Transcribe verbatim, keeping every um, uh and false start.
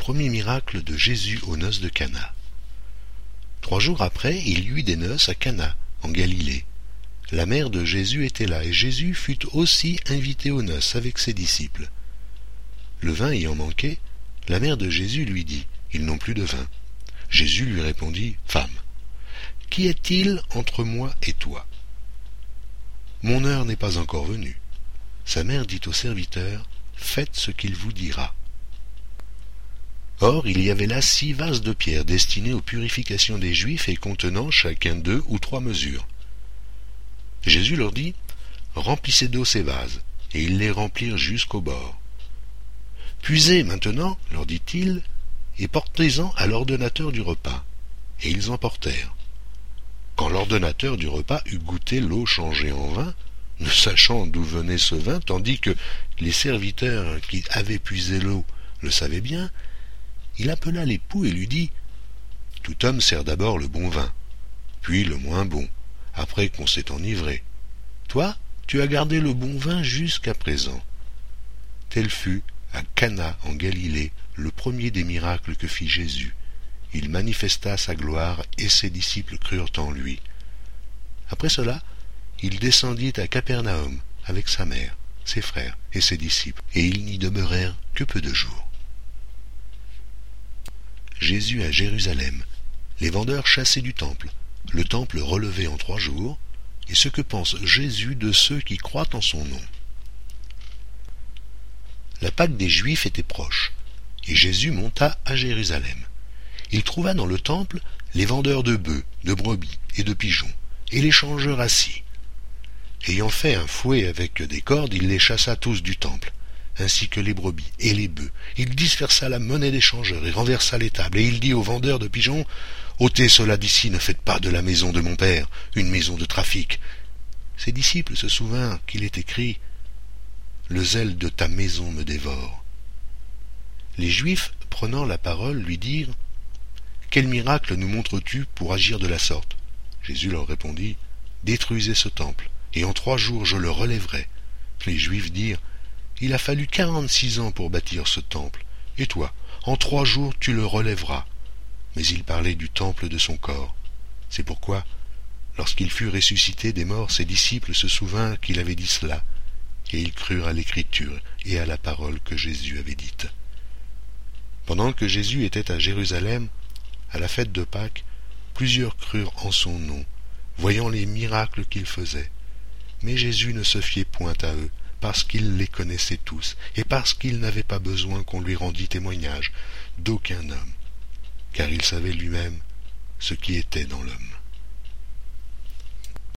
premier miracle de Jésus aux noces de Cana. Trois jours après, il y eut des noces à Cana, en Galilée. La mère de Jésus était là, et Jésus fut aussi invité aux noces avec ses disciples. Le vin ayant manqué, la mère de Jésus lui dit, « Ils n'ont plus de vin. » Jésus lui répondit, « Femme, qu'y a-t-il entre moi et toi? Mon heure n'est pas encore venue. » Sa mère dit au serviteur, « Faites ce qu'il vous dira. » Or, il y avait là six vases de pierre destinés aux purifications des Juifs et contenant chacun deux ou trois mesures. Jésus leur dit, « Remplissez d'eau ces vases. » Et ils les remplirent jusqu'au bord. « Puisez maintenant, leur dit-il, et portez-en à l'ordonnateur du repas. » Et ils en portèrent. Quand l'ordonnateur du repas eut goûté l'eau changée en vin, ne sachant d'où venait ce vin, tandis que les serviteurs qui avaient puisé l'eau le savaient bien, il appela l'époux et lui dit, « Tout homme sert d'abord le bon vin, puis le moins bon, après qu'on s'est enivré. Toi, tu as gardé le bon vin jusqu'à présent. » Tel fut, à Cana en Galilée, le premier des miracles que fit Jésus. Il manifesta sa gloire et ses disciples crurent en lui. Après cela, il descendit à Capernaum avec sa mère, ses frères et ses disciples, et ils n'y demeurèrent que peu de jours. Jésus à Jérusalem, les vendeurs chassés du temple, le temple relevé en trois jours, et ce que pense Jésus de ceux qui croient en son nom. La Pâque des Juifs était proche, et Jésus monta à Jérusalem. Il trouva dans le temple les vendeurs de bœufs, de brebis et de pigeons, et les changeurs assis. Ayant fait un fouet avec des cordes, il les chassa tous du temple, ainsi que les brebis et les bœufs. Il dispersa la monnaie des changeurs et renversa les tables, et il dit aux vendeurs de pigeons, « Ôtez cela d'ici, ne faites pas de la maison de mon père une maison de trafic. » Ses disciples se souvinrent qu'il est écrit, « Le zèle de ta maison me dévore. » Les Juifs, prenant la parole, lui dirent, « Quel miracle nous montres-tu pour agir de la sorte ?» Jésus leur répondit, « Détruisez ce temple, et en trois jours je le relèverai. » Les Juifs dirent, « Il a fallu quarante-six ans pour bâtir ce temple, et toi, en trois jours tu le relèveras. » Mais il parlait du temple de son corps. C'est pourquoi, lorsqu'il fut ressuscité des morts, ses disciples se souvinrent qu'il avait dit cela, et ils crurent à l'écriture et à la parole que Jésus avait dite. Pendant que Jésus était à Jérusalem, à la fête de Pâques, plusieurs crurent en son nom, voyant les miracles qu'il faisait. Mais Jésus ne se fiait point à eux, parce qu'il les connaissait tous, et parce qu'il n'avait pas besoin qu'on lui rendît témoignage d'aucun homme, car il savait lui-même ce qui était dans l'homme.